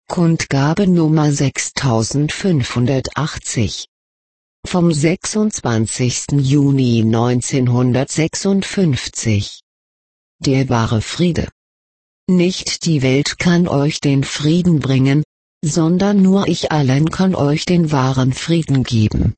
Kundgabe Nummer 6580 vom 26. Juni 1956. Der wahre Friede. Nicht die Welt kann euch den Frieden bringen, sondern nur ich allein kann euch den wahren Frieden geben.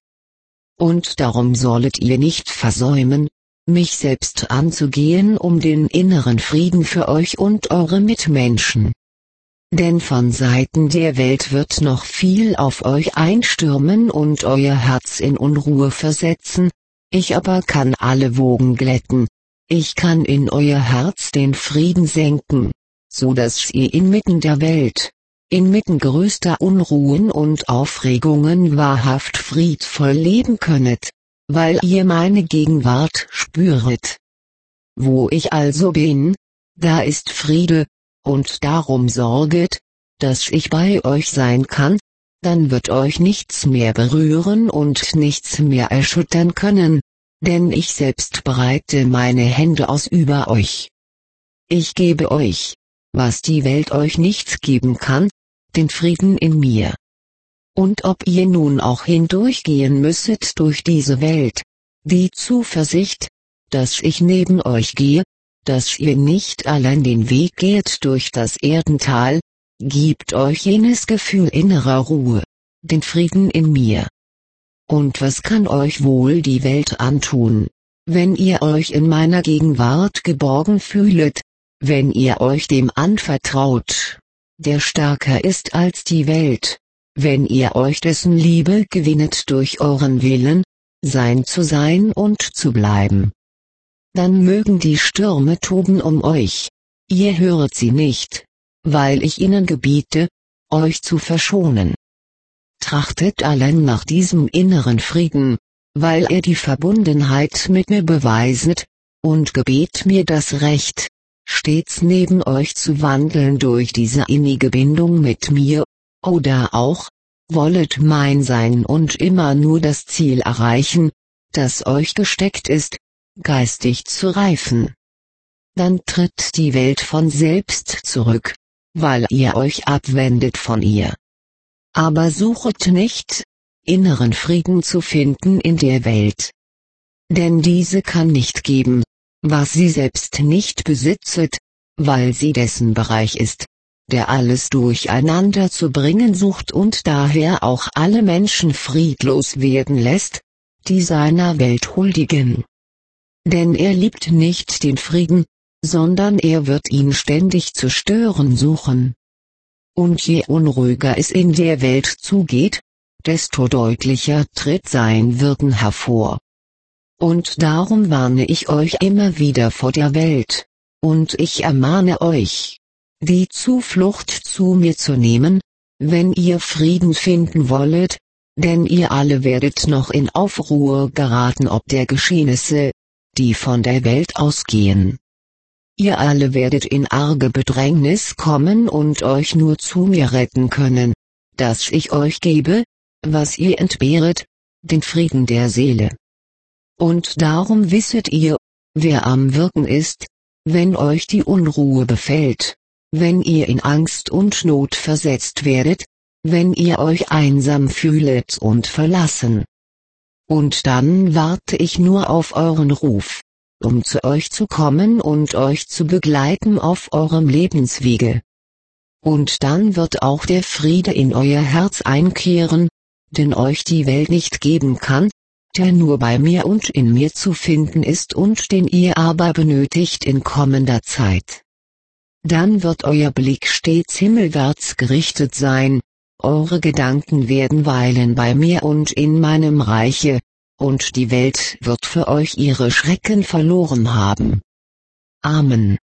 Und darum sollet ihr nicht versäumen, mich selbst anzugehen um den inneren Frieden für euch und eure Mitmenschen. Denn von Seiten der Welt wird noch viel auf euch einstürmen und euer Herz in Unruhe versetzen, ich aber kann alle Wogen glätten, ich kann in euer Herz den Frieden senken, so dass ihr inmitten der Welt, inmitten größter Unruhen und Aufregungen wahrhaft friedvoll leben könnet, weil ihr meine Gegenwart spüret. Wo ich also bin, da ist Friede, und darum sorget, dass ich bei euch sein kann, dann wird euch nichts mehr berühren und nichts mehr erschüttern können, denn ich selbst breite meine Hände aus über euch. Ich gebe euch, was die Welt euch nicht geben kann, den Frieden in mir. Und ob ihr nun auch hindurchgehen müsset durch diese Welt, die Zuversicht, dass ich neben euch gehe, dass ihr nicht allein den Weg geht durch das Erdental, gibt euch jenes Gefühl innerer Ruhe, den Frieden in mir. Und was kann euch wohl die Welt antun, wenn ihr euch in meiner Gegenwart geborgen fühlet, wenn ihr euch dem anvertraut, der stärker ist als die Welt, wenn ihr euch dessen Liebe gewinnet durch euren Willen, sein zu sein und zu bleiben. Dann mögen die Stürme toben um euch, ihr höret sie nicht, weil ich ihnen gebiete, euch zu verschonen. Trachtet allein nach diesem inneren Frieden, weil er die Verbundenheit mit mir beweiset, und gebet mir das Recht, stets neben euch zu wandeln durch diese innige Bindung mit mir, oder auch, wollet mein Sein und immer nur das Ziel erreichen, das euch gesteckt ist, geistig zu reifen. Dann tritt die Welt von selbst zurück, weil ihr euch abwendet von ihr. Aber suchet nicht, inneren Frieden zu finden in der Welt. Denn diese kann nicht geben, was sie selbst nicht besitzet, weil sie dessen Bereich ist, der alles durcheinander zu bringen sucht und daher auch alle Menschen friedlos werden lässt, die seiner Welt huldigen. Denn er liebt nicht den Frieden, sondern er wird ihn ständig zu stören suchen. Und je unruhiger es in der Welt zugeht, desto deutlicher tritt sein Wirken hervor. Und darum warne ich euch immer wieder vor der Welt, und ich ermahne euch, die Zuflucht zu mir zu nehmen, wenn ihr Frieden finden wollet, denn ihr alle werdet noch in Aufruhr geraten ob der Geschehnisse, die von der Welt ausgehen. Ihr alle werdet in arge Bedrängnis kommen und euch nur zu mir retten können, dass ich euch gebe, was ihr entbehret, den Frieden der Seele. Und darum wisset ihr, wer am Wirken ist, wenn euch die Unruhe befällt, wenn ihr in Angst und Not versetzt werdet, wenn ihr euch einsam fühlet und verlassen. Und dann warte ich nur auf euren Ruf, um zu euch zu kommen und euch zu begleiten auf eurem Lebenswege. Und dann wird auch der Friede in euer Herz einkehren, den euch die Welt nicht geben kann, der nur bei mir und in mir zu finden ist und den ihr aber benötigt in kommender Zeit. Dann wird euer Blick stets himmelwärts gerichtet sein, eure Gedanken werden weilen bei mir und in meinem Reiche, und die Welt wird für euch ihre Schrecken verloren haben. Amen.